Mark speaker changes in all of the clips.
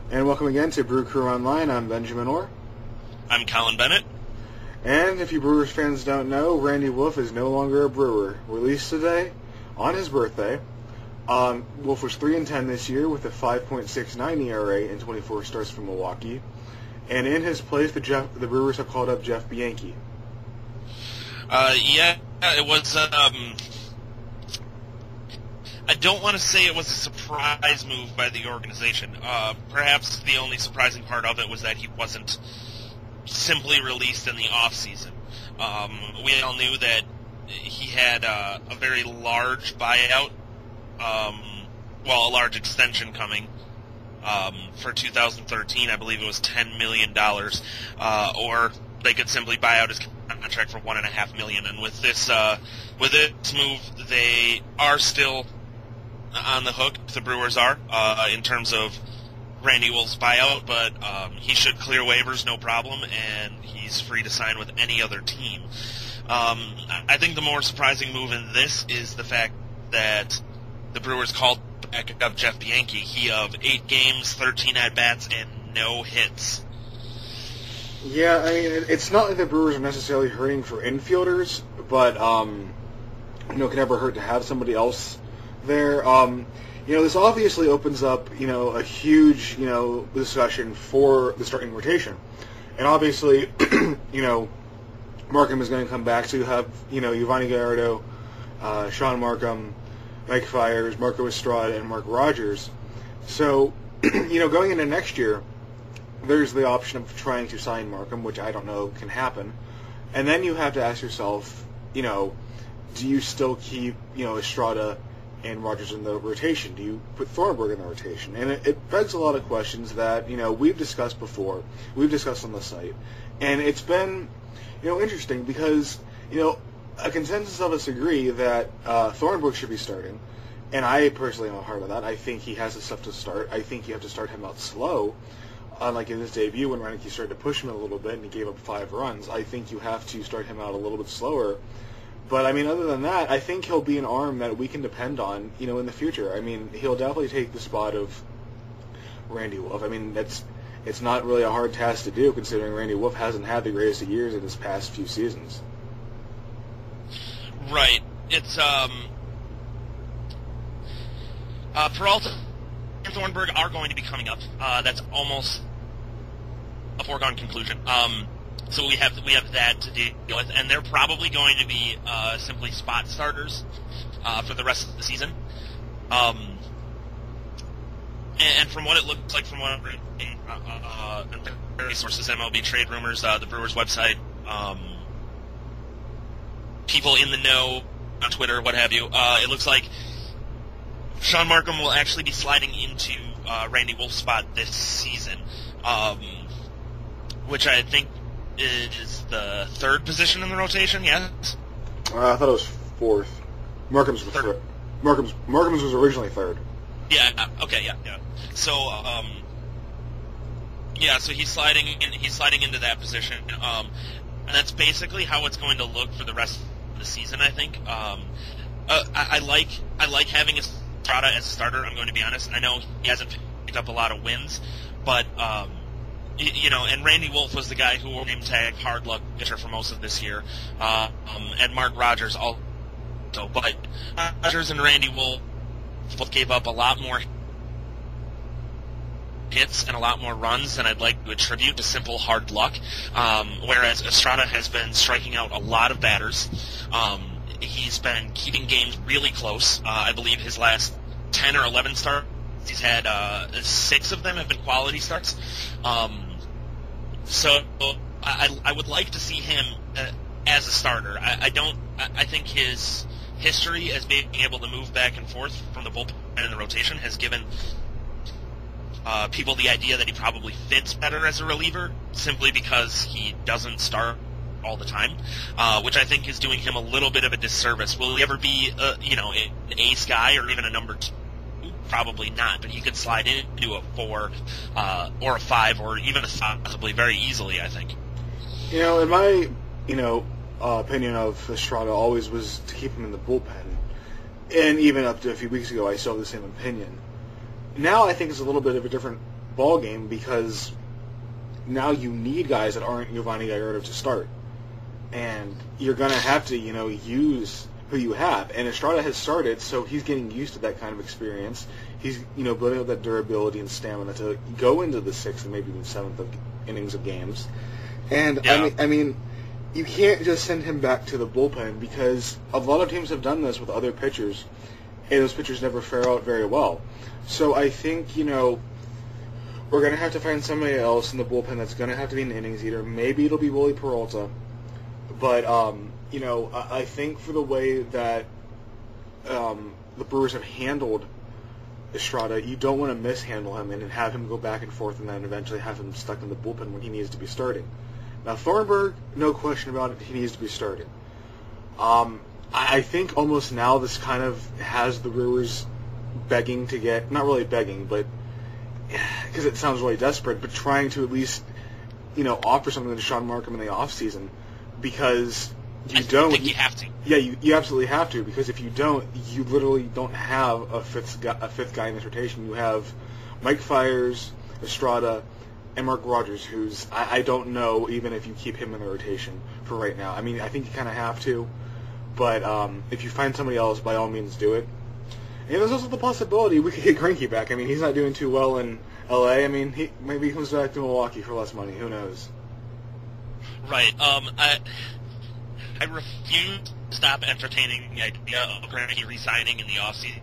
Speaker 1: And welcome again to Brew Crew Online. I'm Benjamin Orr.
Speaker 2: I'm Colin Bennett.
Speaker 1: And if you Brewers fans don't know, Randy Wolf is no longer a Brewer. Released today, on his birthday. Wolf was 3-10 this year with a 5.69 ERA in 24 starts for Milwaukee. And in his place, the Brewers have called up Jeff Bianchi.
Speaker 2: It was... I don't want to say it was a surprise move by the organization. Perhaps the only surprising part of it was that he wasn't simply released in the off-season. We all knew that he had a very large buyout, a large extension coming for 2013. I believe it was $10 million, or they could simply buy out his contract for $1.5 million. And with this move, they are still on the hook. The Brewers are in terms of Randy Wolf's buyout, but he should clear waivers no problem, and he's free to sign with any other team. I think the more surprising move in this is the fact that the Brewers called back up Jeff Bianchi. He of 8 games, 13 at-bats, and no hits.
Speaker 1: Yeah, I mean, it's not like the Brewers are necessarily hurting for infielders, but, it can never hurt to have somebody else there. This obviously opens up, a huge, discussion for the starting rotation. And obviously, Markham is going to come back, so you have, Yovani Gallardo, Sean Markham, Mike Fiers, Marco Estrada, and Mark Rogers. So, going into next year, there's the option of trying to sign Markham, which I don't know can happen. And then you have to ask yourself, do you still keep, Estrada and Rogers in the rotation? Do you put Thornburg in the rotation? And it begs a lot of questions that, we've discussed before. We've discussed on the site. And it's been, interesting because, a consensus of us agree that Thornburg should be starting. And I personally am a part of that. I think he has the stuff to start. I think you have to start him out slow. Unlike in his debut when Reineke started to push him a little bit and he gave up 5 runs. I think you have to start him out a little bit slower. But, other than that, I think he'll be an arm that we can depend on, in the future. He'll definitely take the spot of Randy Wolf. It's not really a hard task to do, considering Randy Wolf hasn't had the greatest of years in his past few seasons.
Speaker 2: Right. It's, Peralta and Thornburg are going to be coming up. That's almost a foregone conclusion. So we have that to deal with, and they're probably going to be simply spot starters for the rest of the season. And from what it looks like, from what I'm reading, various sources, MLB Trade Rumors, the Brewers website, people in the know on Twitter, what have you, it looks like Sean Markham will actually be sliding into Randy Wolf's spot this season, which I think is the 3rd position in the rotation, yes?
Speaker 1: I thought it was 4th. Markham's was 3rd. Markham's was originally 3rd.
Speaker 2: Yeah, okay, yeah. So, so he's sliding into that position. And that's basically how it's going to look for the rest of the season, I think. I like having Estrada as a starter, I'm going to be honest. I know he hasn't picked up a lot of wins, but and Randy Wolf was the guy who wore name tag hard luck pitcher for most of this year, and Mark Rogers also. But Rogers and Randy Wolf both gave up a lot more hits and a lot more runs than I'd like to attribute to simple hard luck, whereas Estrada has been striking out a lot of batters. He's been keeping games really close. I believe his last 10 or 11 starts, he's had 6 of them have been quality starts. So I would like to see him as a starter. I think his history as being able to move back and forth from the bullpen and the rotation has given people the idea that he probably fits better as a reliever simply because he doesn't start all the time, which I think is doing him a little bit of a disservice. Will he ever be an ace guy or even a number 2? Probably not, but he could slide into a 4 or a 5 or even a possibly very easily, I think.
Speaker 1: In my opinion of Estrada always was to keep him in the bullpen, and even up to a few weeks ago I still have the same opinion. Now I think it's a little bit of a different ball game because now you need guys that aren't Giovanni Gallardo to start. And you're going to have to, use who you have. And Estrada has started, so he's getting used to that kind of experience. He's, building up that durability and stamina to go into the 6th and maybe even 7th innings of games. And,
Speaker 2: Yeah.
Speaker 1: I mean, you can't just send him back to the bullpen because a lot of teams have done this with other pitchers, and those pitchers never fare out very well. So I think, we're going to have to find somebody else in the bullpen that's going to have to be an innings eater. Maybe it'll be Willie Peralta. But, I think for the way that the Brewers have handled Estrada, you don't want to mishandle him and have him go back and forth and then eventually have him stuck in the bullpen when he needs to be starting. Now, Thornburg, no question about it, he needs to be starting. I think almost now this kind of has the Brewers begging to get, not really begging, but because it sounds really desperate, but trying to at least, offer something to Sean Markham in the offseason. Because
Speaker 2: I think you have to.
Speaker 1: Yeah, you absolutely have to, because if you don't, you literally don't have a fifth guy in this rotation. You have Mike Fiers, Estrada, and Mark Rogers, who's I don't know even if you keep him in the rotation for right now. I mean, I think you kind of have to, but if you find somebody else, by all means do it. And there's also the possibility we could get Greinke back. I mean, he's not doing too well in L.A. I mean, maybe he comes back to Milwaukee for less money. Who knows?
Speaker 2: Right. I refuse to stop entertaining the idea of Greinke resigning in the offseason.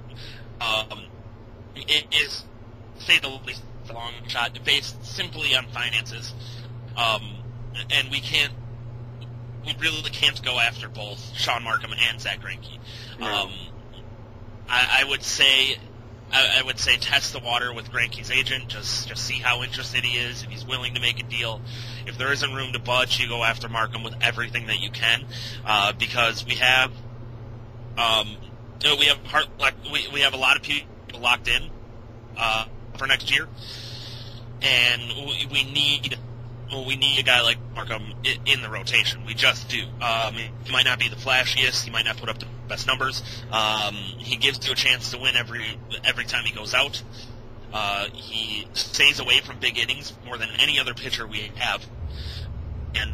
Speaker 2: It is, to say the least, a long shot based simply on finances. And we really can't go after both Sean Markham and Zach Greinke.
Speaker 1: No.
Speaker 2: I would say test the water with Greinke's agent. Just see how interested he is. If he's willing to make a deal, if there isn't room to budge, you go after Markham with everything that you can, because we have we have a lot of people locked in for next year, and we need a guy like Markham in the rotation. We just do. He might not be the flashiest. He might not put up the best numbers. He gives you a chance to win every time he goes out. He stays away from big innings more than any other pitcher we have. And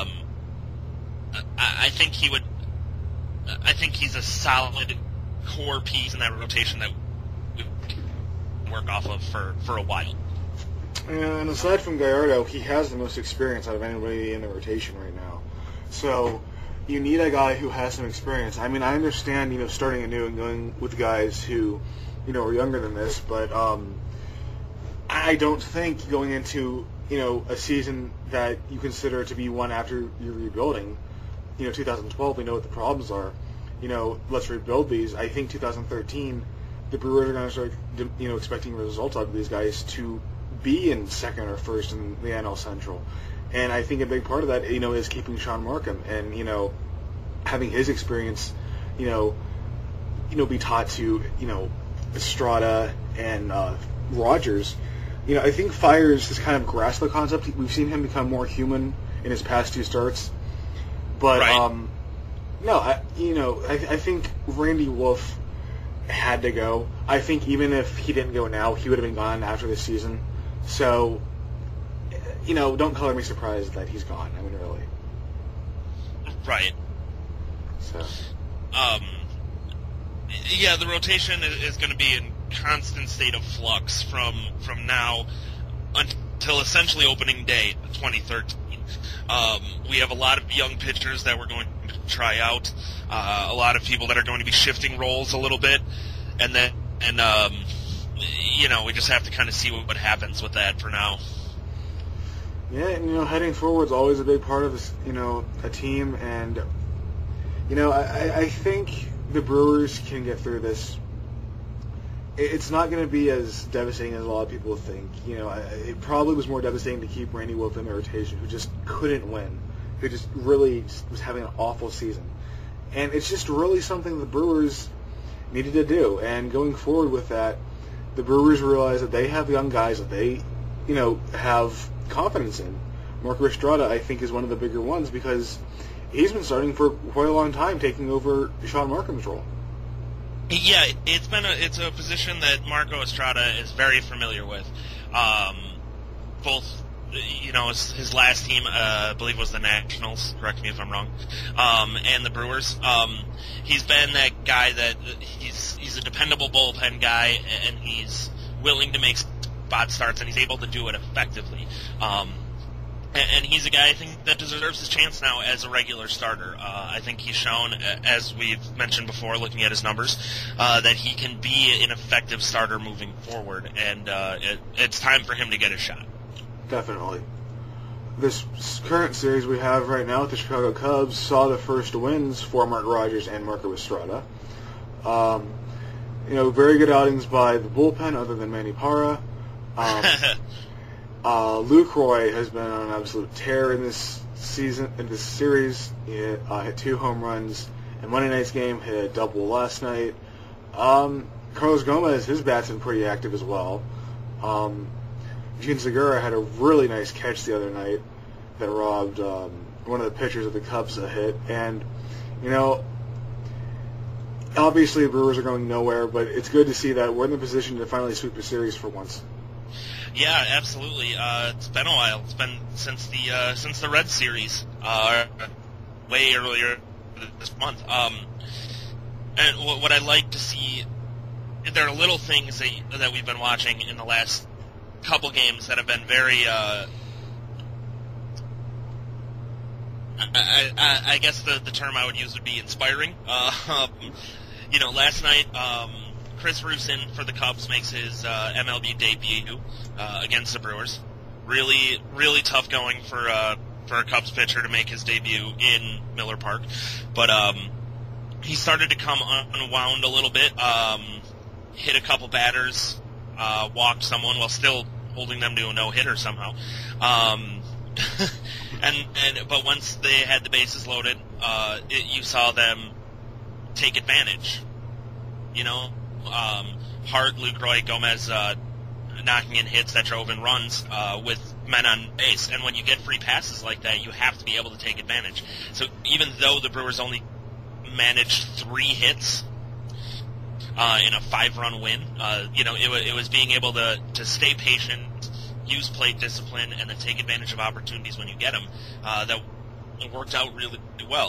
Speaker 2: I think he would. I think he's a solid core piece in that rotation that we can work off of for a while.
Speaker 1: And aside from Gallardo, he has the most experience out of anybody in the rotation right now. So you need a guy who has some experience. I mean, I understand, starting anew and going with guys who, are younger than this, but I don't think going into, a season that you consider to be one after you're rebuilding, 2012, we know what the problems are. Let's rebuild these. I think 2013, the Brewers are going to start, expecting results out of these guys to be in second or first in the NL Central. And I think a big part of that, is keeping Sean Markham and, having his experience, be taught to, Estrada and Rogers. I think Fiers has kind of grasped the concept. We've seen him become more human in his past two starts. But,
Speaker 2: right.
Speaker 1: No, I think Randy Wolf had to go. I think even if he didn't go now, he would have been gone after this season. So, don't color me surprised that he's gone. I mean, really.
Speaker 2: Right.
Speaker 1: So.
Speaker 2: Yeah, the rotation is going to be in constant state of flux from now until essentially opening day 2013. We have a lot of young pitchers that we're going to try out, a lot of people that are going to be shifting roles a little bit, and we just have to kind of see what happens with that for now.
Speaker 1: Yeah, and, heading forward is always a big part of this, a team, and, I think the Brewers can get through this. It's not going to be as devastating as a lot of people think. It probably was more devastating to keep Randy Wolf in the rotation, who just couldn't win, who just really was having an awful season. And it's just really something the Brewers needed to do. And going forward with that, the Brewers realize that they have young guys that they, have confidence in. Marco Estrada, I think, is one of the bigger ones because he's been starting for quite a long time, taking over Sean Markham's role.
Speaker 2: Yeah, it's a position that Marco Estrada is very familiar with. both, his last team, I believe, was the Nationals. Correct me if I'm wrong. And the Brewers. He's been that guy that he's a dependable bullpen guy, and he's willing to make spot starts, and he's able to do it effectively. And he's a guy, I think, that deserves his chance now as a regular starter. I think he's shown, as we've mentioned before, looking at his numbers, that he can be an effective starter moving forward, and it's time for him to get a shot.
Speaker 1: Definitely. This current series we have right now with the Chicago Cubs saw the first wins for Mark Rogers and Marco Estrada. Very good outings by the bullpen other than Manny Parra. Lucroy has been on an absolute tear in this series. He hit 2 home runs in Monday night's game, hit a double last night. Carlos Gomez, his bat's been pretty active as well. Gene Segura had a really nice catch the other night that robbed one of the pitchers of the Cubs a hit. And, obviously the Brewers are going nowhere, but it's good to see that we're in the position to finally sweep the series for once.
Speaker 2: Yeah, absolutely. It's been a while. It's been since the Red Series, way earlier this month. And what I like to see, there are little things that we've been watching in the last couple games that have been very, I guess the term I would use would be inspiring. Last night, Chris Rusin for the Cubs makes his MLB debut against the Brewers. Really, really tough going for a Cubs pitcher to make his debut in Miller Park. But he started to come unwound a little bit, hit a couple batters, walked someone while still holding them to a no-hitter somehow. But once they had the bases loaded, you saw them take advantage. Hart, Lucroy, Gomez knocking in hits that drove in runs with men on base. And when you get free passes like that, you have to be able to take advantage. So even though the Brewers only managed 3 hits in a 5-run win, it was being able to stay patient, use plate discipline, and then take advantage of opportunities when you get them. That worked out really well.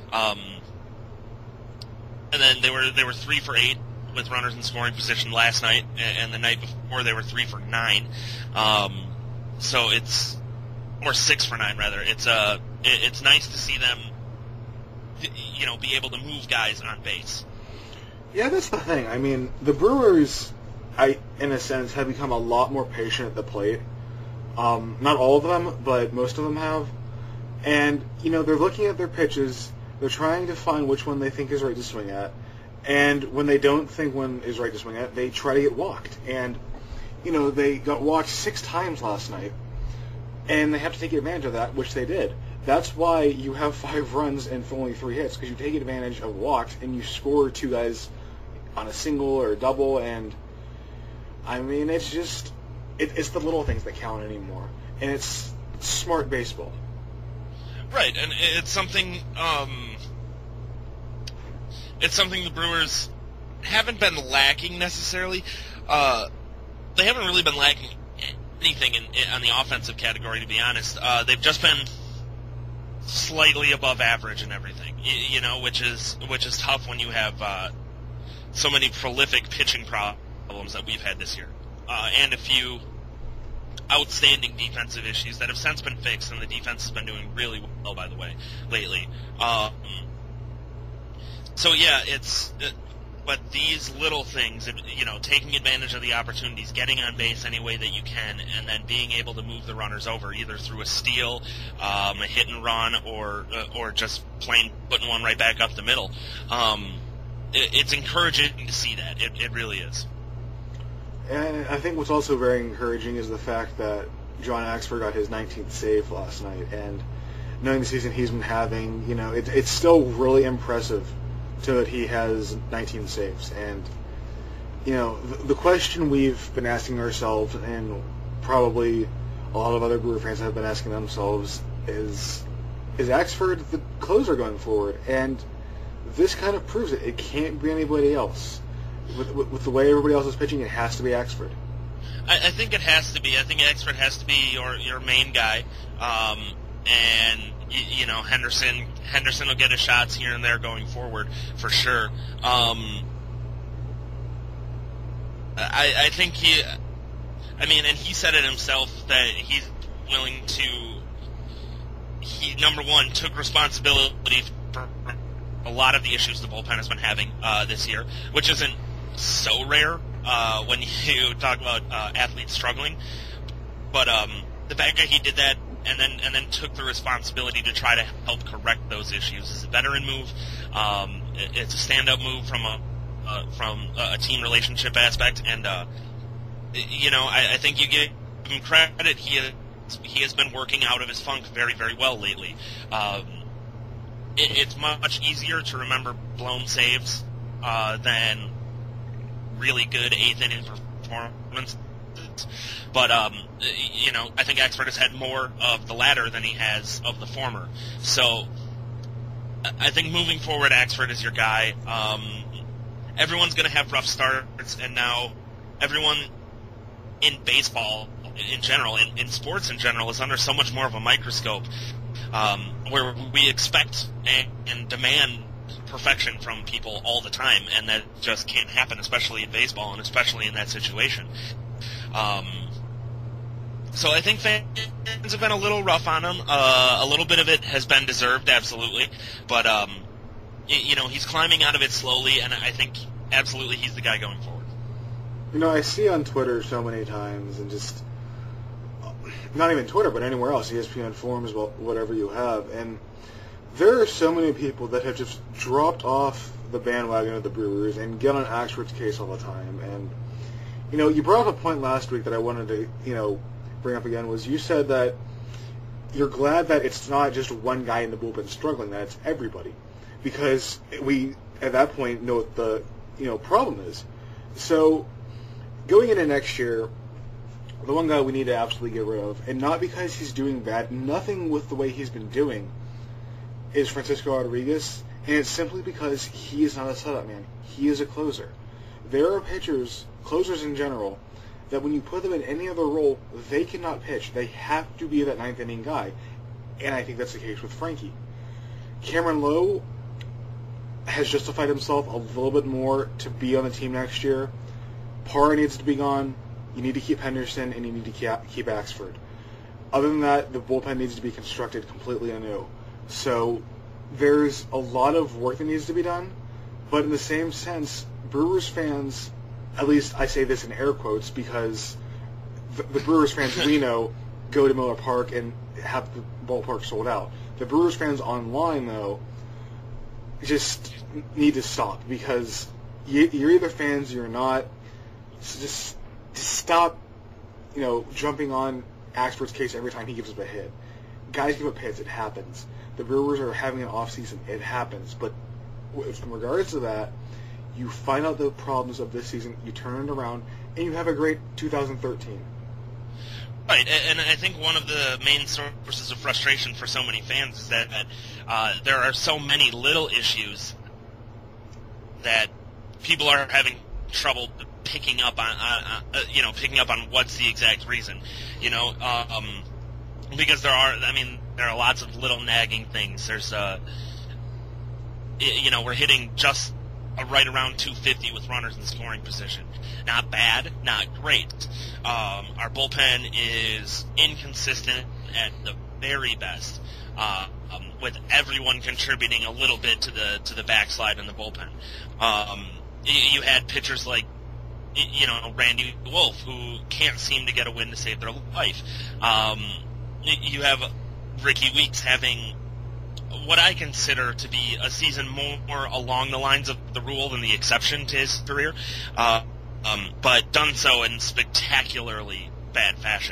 Speaker 2: And then they were 3 for 8 with runners in scoring position last night, and the night before they were 3 for 9. So it's, or 6 for 9 rather. It's nice to see them, be able to move guys on base.
Speaker 1: Yeah, that's the thing. I mean, the Brewers, in a sense, have become a lot more patient at the plate. Not all of them, but most of them have. And, they're looking at their pitches. They're trying to find which one they think is right to swing at. And when they don't think one is right to swing at, they try to get walked. And, they got walked 6 times last night. And they have to take advantage of that, which they did. That's why you have 5 runs and only 3 hits, because you take advantage of walks and you score 2 guys on a single or a double. And, I mean, it's just, it's the little things that count anymore. And it's smart baseball.
Speaker 2: Right, and it's something the Brewers haven't been lacking necessarily. They haven't really been lacking anything on the offensive category, to be honest. They've just been slightly above average in everything, which is tough when you have so many prolific pitching problems that we've had this year, and a few outstanding defensive issues that have since been fixed, and the defense has been doing really well, by the way, lately. But these little things, taking advantage of the opportunities, getting on base any way that you can, and then being able to move the runners over, either through a steal, a hit and run, or just plain putting one right back up the middle. It's encouraging to see that. It really is.
Speaker 1: And I think what's also very encouraging is the fact that John Axford got his 19th save last night, and knowing the season he's been having, it's still really impressive that he has 19 saves. And, the question we've been asking ourselves, and probably a lot of other Brewer fans have been asking themselves, is Axford the closer going forward? And this kind of proves it. It can't be anybody else. With the way everybody else is pitching, it has to be Axford.
Speaker 2: I think it has to be. I think Axford has to be your main guy, and you know Henderson will get his shots here and there going forward for sure. I think and he said it himself that he's willing to. He number one took responsibility for a lot of the issues the bullpen has been having this year, which isn't so rare when you talk about athletes struggling. But the fact that he did that and then took the responsibility to try to help correct those issues is a veteran move. It's a stand-up move from a team relationship aspect, and I think you give him credit. He has been working out of his funk very, very well lately. It's much easier to remember blown saves than really good eighth inning performances. But I think Axford has had more of the latter than he has of the former. So I think moving forward, Axford is your guy. Everyone's going to have rough starts, and now everyone in baseball in general, in sports in general, is under so much more of a microscope, where we expect and demand perfection from people all the time, and that just can't happen, especially in baseball and especially in that situation. So I think fans have been a little rough on him. A little bit of it has been deserved, absolutely, but he's climbing out of it slowly, and I think absolutely he's the guy going forward.
Speaker 1: I see on Twitter so many times, and just not even Twitter, but anywhere else, ESPN forums, whatever you have, and there are so many people that have just dropped off the bandwagon of the Brewers and get on Axford's case all the time. And you brought up a point last week that I wanted to bring up again. Was you said that you're glad that it's not just one guy in the bullpen struggling, that it's everybody, because we at that point know what the problem is. So going into next year, the one guy we need to absolutely get rid of, and not because he's doing bad, nothing with the way he's been doing, is Francisco Rodriguez, and it's simply because he is not a setup man. He is a closer. There are closers in general, that when you put them in any other role, they cannot pitch. They have to be that ninth inning guy, and I think that's the case with Frankie. Cameron Lowe has justified himself a little bit more to be on the team next year. Parra needs to be gone. You need to keep Henderson, and you need to keep Axford. Other than that, the bullpen needs to be constructed completely anew. So there's a lot of work that needs to be done, but in the same sense, Brewers fans, at least I say this in air quotes because the Brewers fans we know go to Miller Park and have the ballpark sold out. The Brewers fans online, though, just need to stop because you're either fans or you're not. So just stop, jumping on Axford's case every time he gives up a hit. Guys give up hits, it happens. The Brewers are having an off season, it happens. But in regards to that, you find out the problems of this season, you turn it around, and you have a great 2013.
Speaker 2: Right, and I think one of the main sources of frustration for so many fans is that there are so many little issues that people are having trouble picking up on what's the exact reason, because there are lots of little nagging things. There's we're hitting just right around 250 with runners in scoring position. Not bad, not great. Our bullpen is inconsistent at the very best, with everyone contributing a little bit to the backslide in the bullpen. You had pitchers like Randy Wolf, who can't seem to get a win to save their life. You have Ricky Weeks having what I consider to be a season more along the lines of the rule than the exception to his career, but done so in spectacularly bad fashion.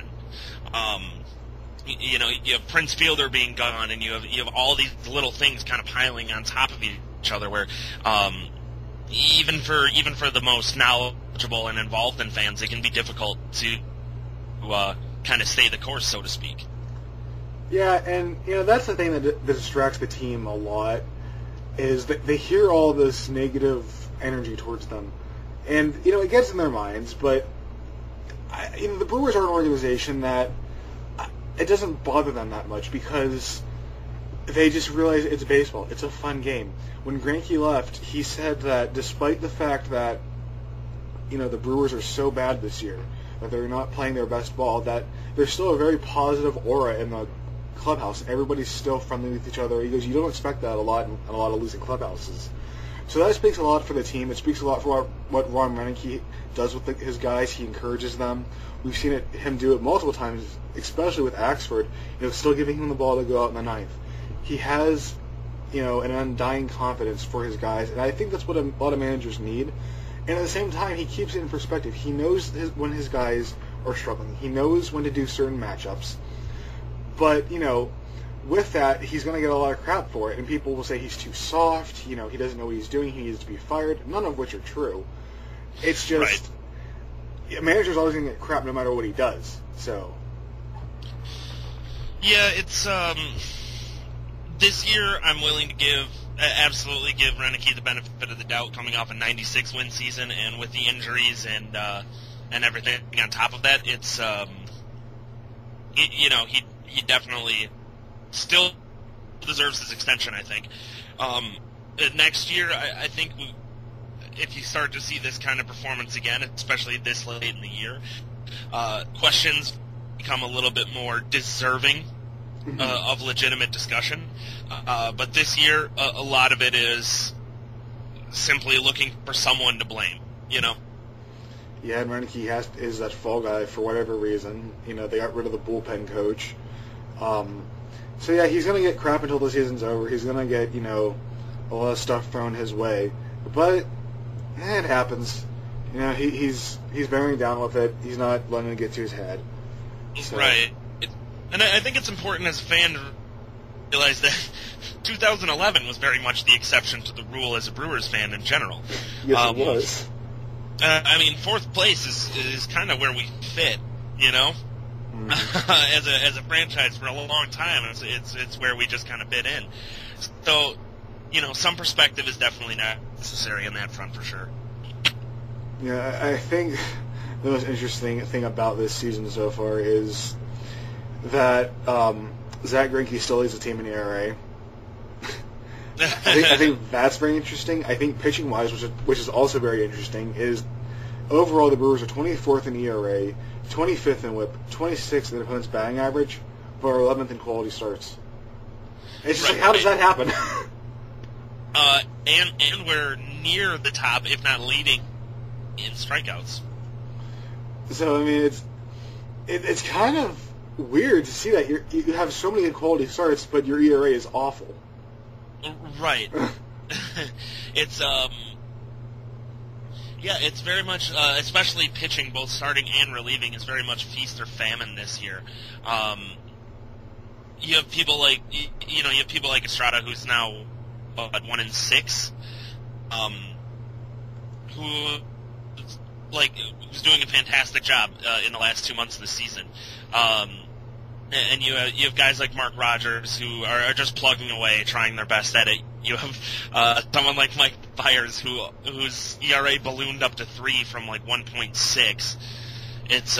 Speaker 2: You have Prince Fielder being gone, and you have all these little things kind of piling on top of each other, where even for the most knowledgeable and involved in fans, it can be difficult to kind of stay the course, so to speak.
Speaker 1: Yeah, and that's the thing that distracts the team a lot, is that they hear all this negative energy towards them, and it gets in their minds. But the Brewers are an organization that it doesn't bother them that much because they just realize it's baseball. It's a fun game. When Greinke left, he said that despite the fact that the Brewers are so bad this year, that they're not playing their best ball, that there's still a very positive aura in the clubhouse. Everybody's still friendly with each other. He goes, you don't expect that a lot in a lot of losing clubhouses. So that speaks a lot for the team. It speaks a lot for what Ron Roenicke does with his guys. He encourages them. We've seen him do it multiple times, especially with Axford, still giving him the ball to go out in the ninth. He has, an undying confidence for his guys, and I think that's what a lot of managers need. And at the same time, he keeps it in perspective. He knows when his guys are struggling. He knows when to do certain matchups. But, with that, he's going to get a lot of crap for it. And people will say he's too soft, he doesn't know what he's doing, he needs to be fired, none of which are true. It's just, a manager's always going to get crap no matter what he does. So.
Speaker 2: Yeah, it's, this year I'm willing to absolutely give Roenicke the benefit of the doubt coming off a 96 win season, and with the injuries and everything on top of that, it's he definitely still deserves his extension, I think. Next year, I think if you start to see this kind of performance again, especially this late in the year, questions become a little bit more deserving of legitimate discussion. But this year, a lot of it is simply looking for someone to blame,
Speaker 1: Yeah, and Roenicke is that fall guy for whatever reason. They got rid of the bullpen coach. So yeah, he's going to get crap until the season's over. He's going to get, a lot of stuff thrown his way. But it happens. He's bearing down with it. He's not letting it get to his head. So.
Speaker 2: Right. And I think it's important as a fan to realize that 2011 was very much the exception to the rule as a Brewers fan in general.
Speaker 1: Yes, it was.
Speaker 2: Fourth place is kind of where we fit,
Speaker 1: Mm-hmm.
Speaker 2: as a franchise for a long time. It's where we just kind of fit in. So, some perspective is definitely necessary on that front for sure.
Speaker 1: Yeah, I think the most interesting thing about this season so far is that Zach Greinke still leads the team in ERA. I think that's very interesting. I think pitching-wise, which is also very interesting, is overall the Brewers are 24th in ERA, 25th in WHIP, 26th in opponent's batting average, but are 11th in quality starts. It's just how does that happen?
Speaker 2: And we're near the top, if not leading, in strikeouts.
Speaker 1: So it's kind of weird to see that you have so many good quality starts, but your ERA is awful.
Speaker 2: Right. It's it's very much, especially pitching, both starting and relieving, is very much feast or famine this year. You have people like Estrada, who's now 1-6, who's doing a fantastic job in the last 2 months of the season. And you have guys like Mark Rogers who are just plugging away, trying their best at it. You have someone like Mike Fiers whose ERA ballooned up to 3 from 1.6. It's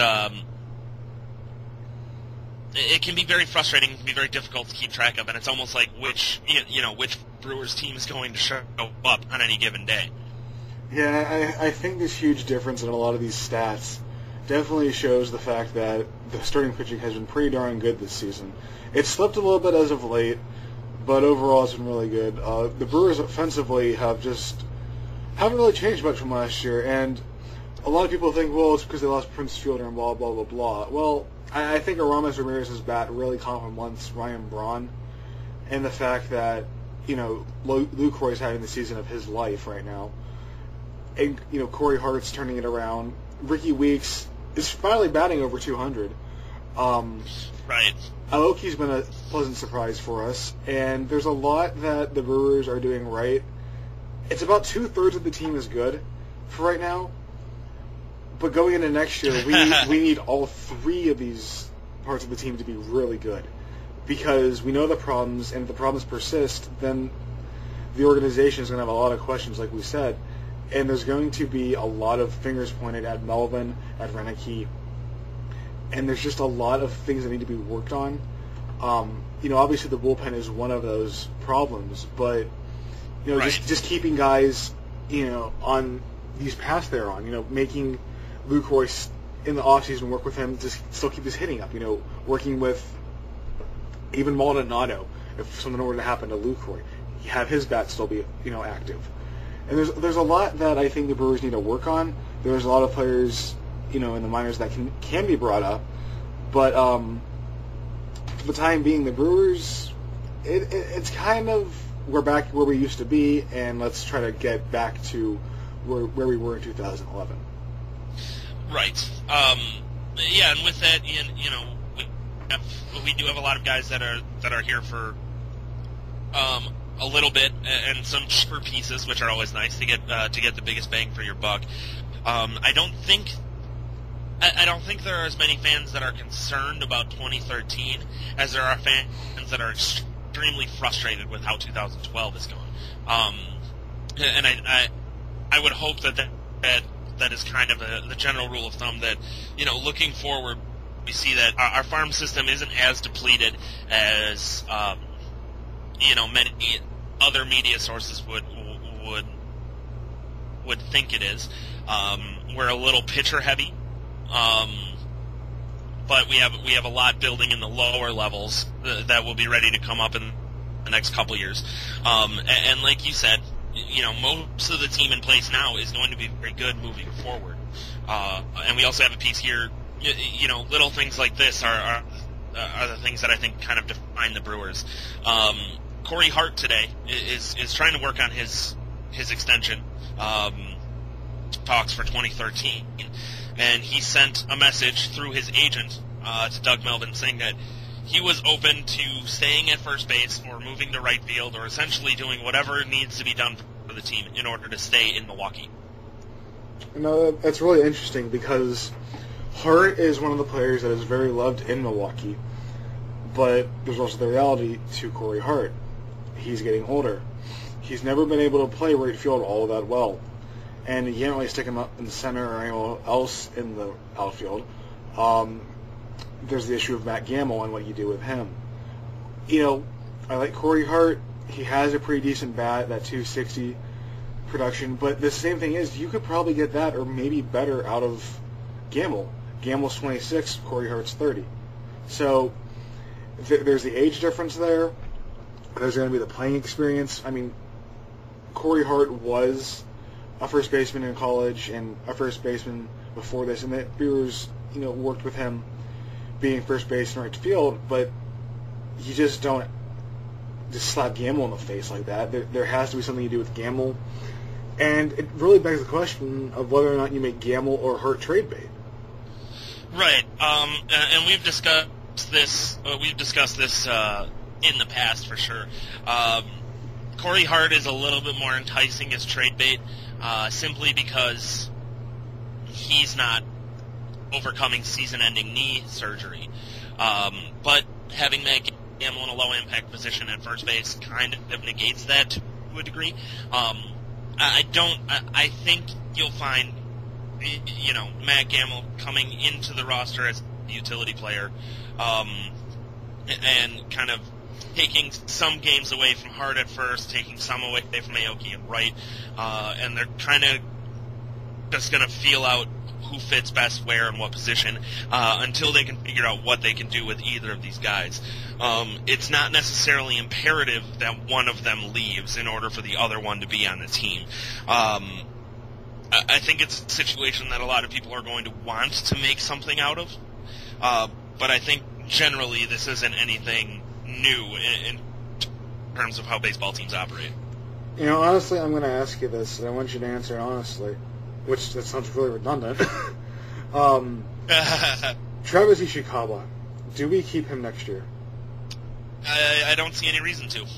Speaker 2: it can be very frustrating. It can be very difficult to keep track of, and it's almost like which Brewers team is going to show up on any given day.
Speaker 1: Yeah, I think this huge difference in a lot of these stats definitely shows the fact that the starting pitching has been pretty darn good this season. It's slipped a little bit as of late, but overall it's been really good. The Brewers offensively haven't really changed much from last year, and a lot of people think, well, it's because they lost Prince Fielder and blah, blah, blah, blah. Well, I think Aramis Ramirez's bat really complements Ryan Braun, and the fact that, Lucroy's having the season of his life right now, and, Corey Hart's turning it around. Ricky Weeks is finally batting over 200.
Speaker 2: Right.
Speaker 1: Aoki's been a pleasant surprise for us, and there's a lot that the Brewers are doing right. It's about 2/3 of the team is good for right now, but going into next year, we need all 3 of these parts of the team to be really good, because we know the problems, and if the problems persist, then the organization is going to have a lot of questions, like we said. And there's going to be a lot of fingers pointed at Melvin, at Roenicke, and there's just a lot of things that need to be worked on. Obviously the bullpen is one of those problems, but
Speaker 2: Right.
Speaker 1: just keeping guys, on these paths they're on. Making Lucroy in the offseason work with him to still keep his hitting up. Working with even Maldonado if something were to happen to Lucroy, have his bat still be active. And there's a lot that I think the Brewers need to work on. There's a lot of players in the minors that can be brought up, but for the time being, the Brewers, it's kind of, we're back where we used to be, and let's try to get back to where we were in 2011.
Speaker 2: Right. Yeah, and with that, we do have a lot of guys that are here for a little bit, and some cheaper pieces, which are always nice to get the biggest bang for your buck. I don't think there are as many fans that are concerned about 2013 as there are fans that are extremely frustrated with how 2012 is going. And I would hope that is kind of the general rule of thumb, that looking forward, we see that our farm system isn't as depleted as many other media sources would think it is. We're a little pitcher heavy, but we have a lot building in the lower levels that will be ready to come up in the next couple years. And like you said, most of the team in place now is going to be very good moving forward. And we also have a piece here. Little things like this are the things that I think kind of define the Brewers. Corey Hart today is trying to work on his extension talks for 2013, and he sent a message through his agent to Doug Melvin saying that he was open to staying at first base or moving to right field, or essentially doing whatever needs to be done for the team in order to stay in Milwaukee.
Speaker 1: That's really interesting, because Hart is one of the players that is very loved in Milwaukee, but there's also the reality to Corey Hart. He's getting older. He's never been able to play right field all that well, and you can't really stick him up in the center or anywhere else in the outfield. There's the issue of Matt Gamble and what you do with him. I like Corey Hart. He has a pretty decent bat, that 260 production, but the same thing is, you could probably get that or maybe better out of Gamble. Gamble's 26, Corey Hart's 30. So there's the age difference there. There's going to be the playing experience. I mean, Corey Hart was a first baseman in college and a first baseman before this, and the Brewers, worked with him being first base and right field, but you just don't just slap Gamble in the face like that. There has to be something you do with Gamble, and it really begs the question of whether or not you make Gamble or Hart trade bait.
Speaker 2: Right, and we've discussed this. In the past, for sure. Corey Hart is a little bit more enticing as trade bait, simply because he's not overcoming season-ending knee surgery. But having Matt Gamble in a low-impact position at first base kind of negates that to a degree. I think you'll find, Matt Gamble coming into the roster as a utility player, and kind of taking some games away from Hart at first, taking some away from Aoki and Wright, and they're kind of just going to feel out who fits best where and what position until they can figure out what they can do with either of these guys. It's not necessarily imperative that one of them leaves in order for the other one to be on the team. I think it's a situation that a lot of people are going to want to make something out of, but I think generally this isn't anything new in terms of how baseball teams operate.
Speaker 1: Honestly, I'm going to ask you this, and I want you to answer honestly, which that sounds really redundant. Travis Ishikawa, do we keep him next year?
Speaker 2: I don't see any reason to.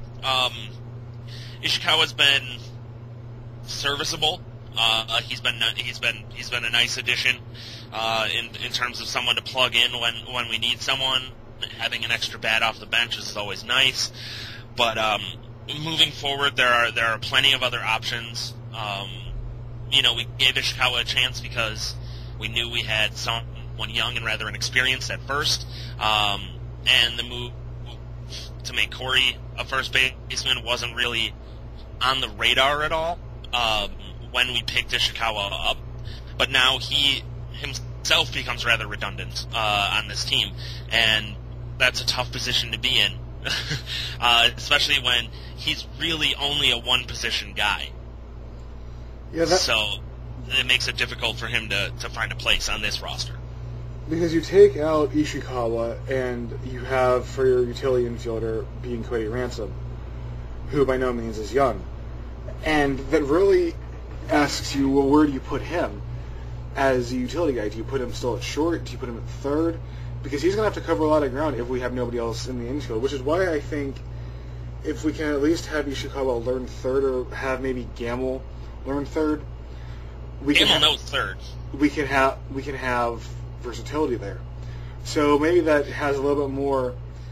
Speaker 2: Ishikawa's been serviceable. He's been a nice addition in terms of someone to plug in when we need someone. Having an extra bat off the bench is always nice, but moving forward, there are plenty of other options. We gave Ishikawa a chance because we knew we had some someone young and rather inexperienced at first, and the move to make Corey a first baseman wasn't really on the radar at all when we picked Ishikawa up. But now he himself becomes rather redundant on this team, and that's a tough position to be in, especially when he's really only a one-position guy.
Speaker 1: Yeah,
Speaker 2: so it makes it difficult for him to find a place on this roster.
Speaker 1: Because you take out Ishikawa, and you have, for your utility infielder, being Cody Ransom, who by no means is young. And that really asks you, well, where do you put him as a utility guy? Do you put him still at short? Do you put him at third? Because he's going to have to cover a lot of ground if we have nobody else in the infield, which is why I think if we can at least have Ishikawa learn third, or have maybe Gamble learn third,
Speaker 2: Gamble knows third.
Speaker 1: We can have versatility there. So maybe that has a little bit more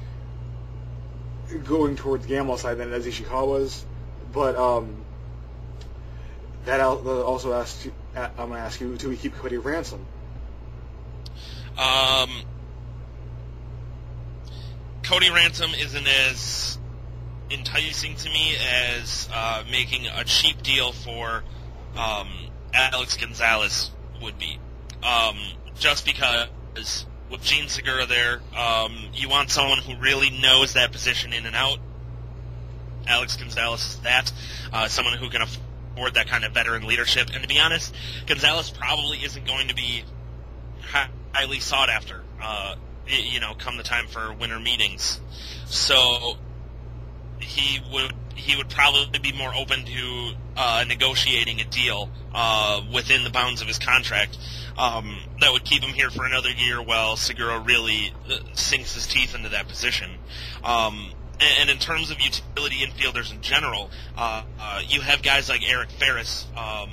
Speaker 1: going towards Gamble's side than it does Ishikawa's. But that also asks, I'm going to ask you, do we keep Cody Ransom?
Speaker 2: Cody Ransom isn't as enticing to me as making a cheap deal for Alex Gonzalez would be. Just because with Gene Segura there, you want someone who really knows that position in and out. Alex Gonzalez is that. Someone who can afford that kind of veteran leadership. And to be honest, Gonzalez probably isn't going to be highly sought after, come the time for winter meetings. So he would probably be more open to negotiating a deal within the bounds of his contract that would keep him here for another year while Segura really sinks his teeth into that position. And in terms of utility infielders in general, you have guys like Eric Ferris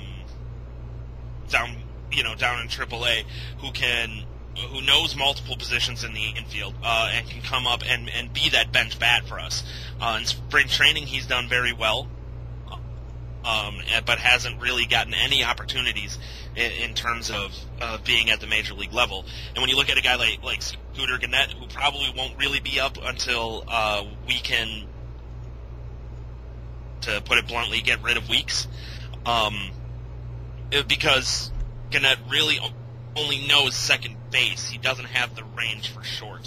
Speaker 2: down in AAA who knows multiple positions in the infield and can come up and be that bench bat for us. In spring training, he's done very well, but hasn't really gotten any opportunities in terms of being at the major league level. And when you look at a guy like Scooter Gennett, who probably won't really be up until we can, to put it bluntly, get rid of Weeks, because Gennett really only knows second base. He doesn't have the range for short.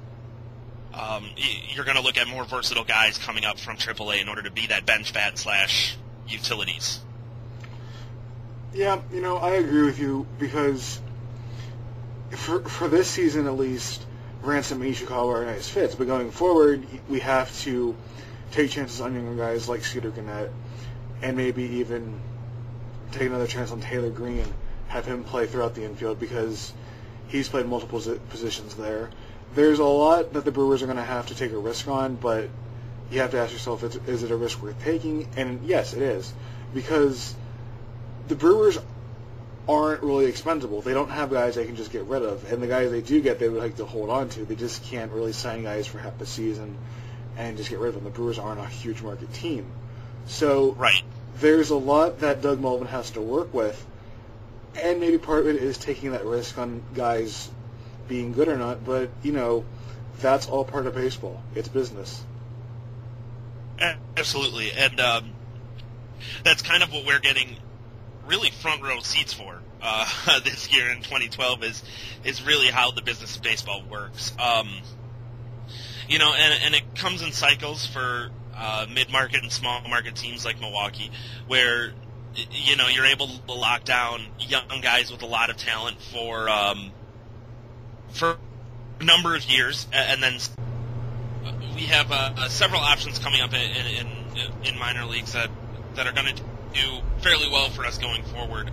Speaker 2: You're going to look at more versatile guys coming up from AAA in order to be that bench bat / utilities.
Speaker 1: Yeah, I agree with you, because for this season at least, Ransom and Ishikawa are nice fits, but going forward, we have to take chances on younger guys like Scooter Gennett, and maybe even take another chance on Taylor Green, have him play throughout the infield, because he's played multiple positions there. There's a lot that the Brewers are going to have to take a risk on, but you have to ask yourself, is it a risk worth taking? And yes, it is, because the Brewers aren't really expendable. They don't have guys they can just get rid of, and the guys they do get, they would like to hold on to. They just can't really sign guys for half the season and just get rid of them. The Brewers aren't a huge market team. So
Speaker 2: right.
Speaker 1: There's a lot that Doug Melvin has to work with, and maybe part of it is taking that risk on guys being good or not, but, that's all part of baseball. It's business.
Speaker 2: Absolutely, and that's kind of what we're getting really front row seats for this year in 2012 is really how the business of baseball works. And it comes in cycles for mid-market and small-market teams like Milwaukee, where you're able to lock down young guys with a lot of talent for a number of years, and then we have several options coming up in minor leagues that are going to do fairly well for us going forward.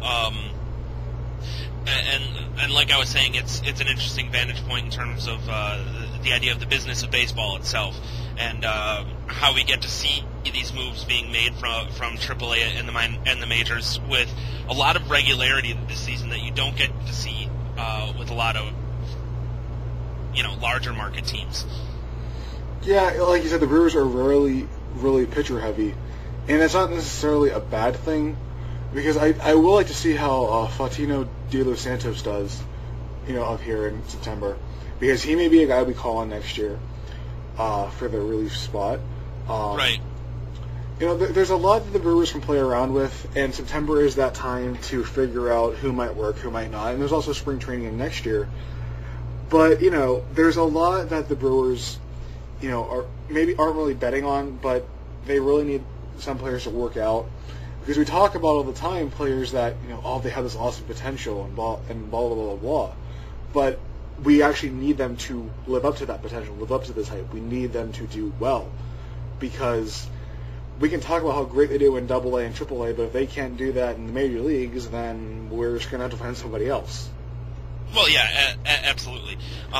Speaker 2: And like I was saying, it's an interesting vantage point in terms of the idea of the business of baseball itself, and how we get to see these moves being made from AAA and the majors with a lot of regularity this season that you don't get to see with a lot of larger market teams.
Speaker 1: Yeah, like you said, the Brewers are really pitcher heavy, and it's not necessarily a bad thing, because I will like to see how Faustino De Los Santos does of here in September, because he may be a guy we call on next year for the relief spot.
Speaker 2: Right.
Speaker 1: There's a lot that the Brewers can play around with, and September is that time to figure out who might work, who might not. And there's also spring training in next year. But, there's a lot that the Brewers, aren't really betting on, but they really need some players to work out. Because we talk about all the time players that, they have this awesome potential and blah, blah, blah, blah. But we actually need them to live up to that potential, live up to this hype. We need them to do well. Because we can talk about how great they do in AA and AAA, but if they can't do that in the major leagues, then we're just going to have to find somebody else.
Speaker 2: Well, yeah, absolutely.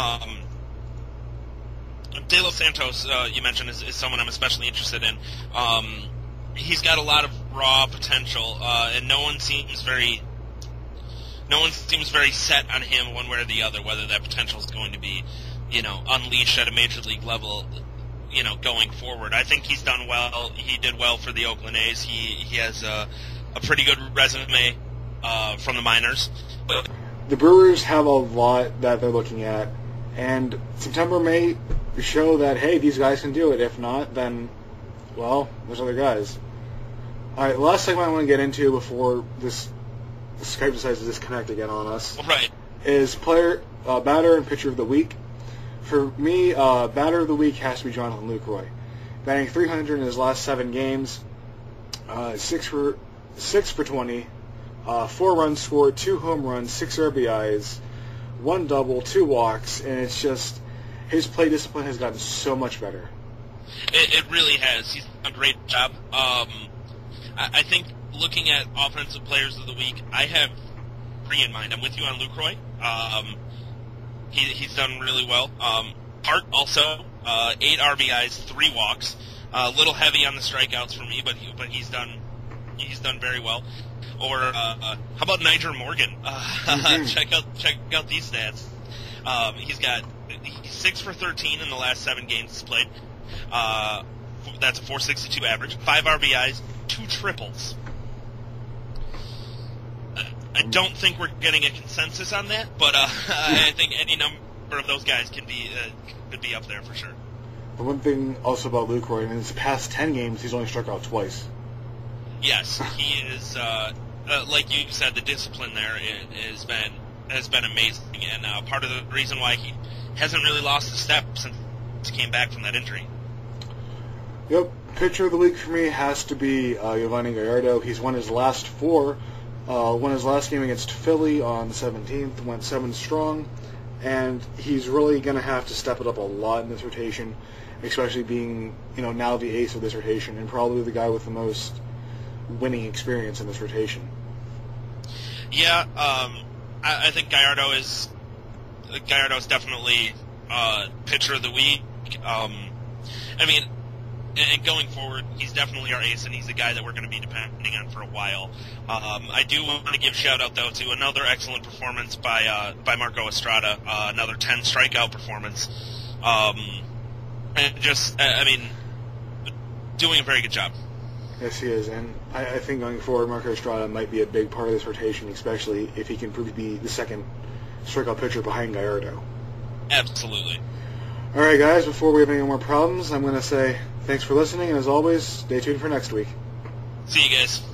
Speaker 2: De Los Santos, you mentioned, is someone I'm especially interested in. He's got a lot of raw potential, and no one seems very set on him one way or the other, whether that potential is going to be, unleashed at a major league level, going forward. I think he's done well. He did well for the Oakland A's. He has a pretty good resume from the minors. But
Speaker 1: the Brewers have a lot that they're looking at, and September may show that, hey, these guys can do it. If not, then, well, there's other guys. All right, last segment I want to get into before this Skype decides to disconnect again on us,
Speaker 2: right,
Speaker 1: is batter and pitcher of the week. For me, batter of the week has to be Jonathan Lucroy. Batting .300 in his last 7 games, 6 for 20, 4 runs scored, 2 home runs, 6 RBIs, 1 double, 2 walks, and it's just his play discipline has gotten so much better.
Speaker 2: It really has. He's done a great job. I think looking at offensive players of the week, I have 3 in mind. I'm with you on Lucroy. He's done really well. Hart also, 8 RBIs, 3 walks. A little heavy on the strikeouts for me, but he's done very well. Or how about Niger Morgan? Check out these stats. He's 6 for 13 in the last 7 games he's played. That's a .462 average. 5 RBIs, 2 triples. I don't think we're getting a consensus on that, but I think any number of those guys could be up there for sure.
Speaker 1: The one thing also about Lucroy, in his past 10 games, he's only struck out twice.
Speaker 2: Yes, he is. Like you said, the discipline there has been amazing, and part of the reason why he hasn't really lost a step since he came back from that injury.
Speaker 1: Yep, pitcher of the week for me has to be Yovani Gallardo. He's won his last 4. Won his last game against Philly on the 17th, went 7 strong, and he's really going to have to step it up a lot in this rotation, especially being, now the ace of this rotation and probably the guy with the most winning experience in this rotation.
Speaker 2: Yeah, I think Gallardo is definitely pitcher of the week. And going forward, he's definitely our ace, and he's a guy that we're going to be depending on for a while. I do want to give a shout-out, though, to another excellent performance by Marco Estrada, another 10 strikeout performance. Doing a very good job.
Speaker 1: Yes, he is, and I think going forward, Marco Estrada might be a big part of this rotation, especially if he can prove to be the second strikeout pitcher behind Gallardo.
Speaker 2: Absolutely.
Speaker 1: All right, guys, before we have any more problems, I'm going to say thanks for listening, and as always, stay tuned for next week.
Speaker 2: See you guys.